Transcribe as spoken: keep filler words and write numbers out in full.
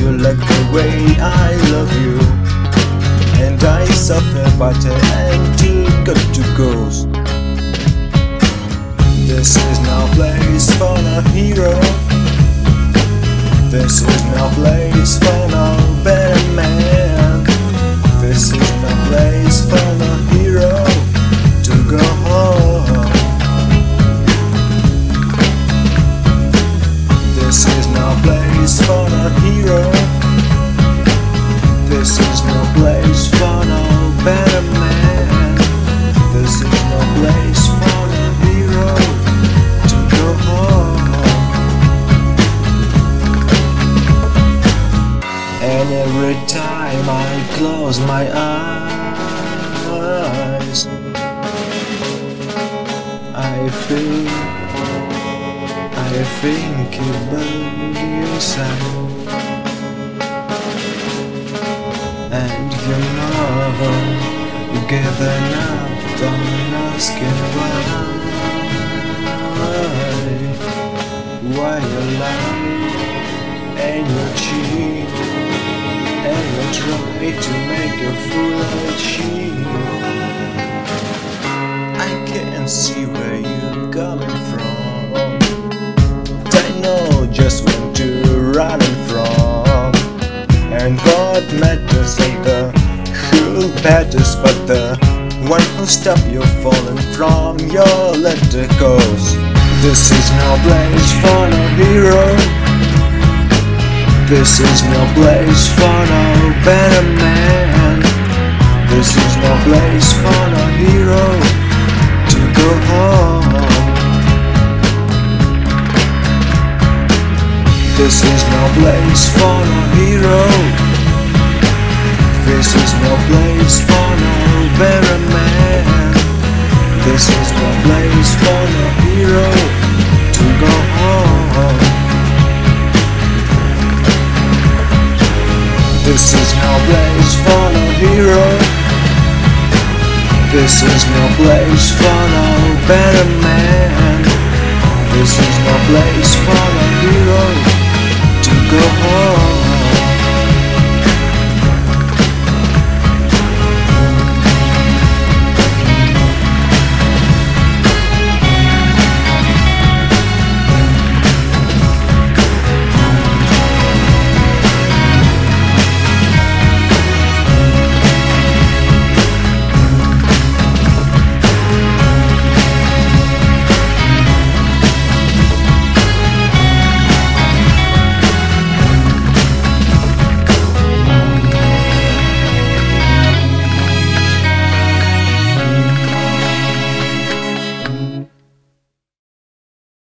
you like the way I love you, and I suffer but I ain't too good to go. This is no place for no hero. This is no place for no better man. This is no place for no hero to go home. This is no place for no hero. This is no place for no better man. This is no place for no hero to go home. And every time I close my eyes, I feel, I think about you, son. And you know, given up on asking why, why you lie and you cheat, and you try to make a fool out she. I can't see where you're coming from. I know just when to run from. And what matters later, who matters but the one who stopped you falling from your letter goes. This is no place for no hero. This is no place for no better man. This is no place for no hero to go home. This is no place for no hero. This is no place for no better man. This is no place for no hero to go home. This is no place for no hero. This is no place for no better man. This is no place for no hero to go home.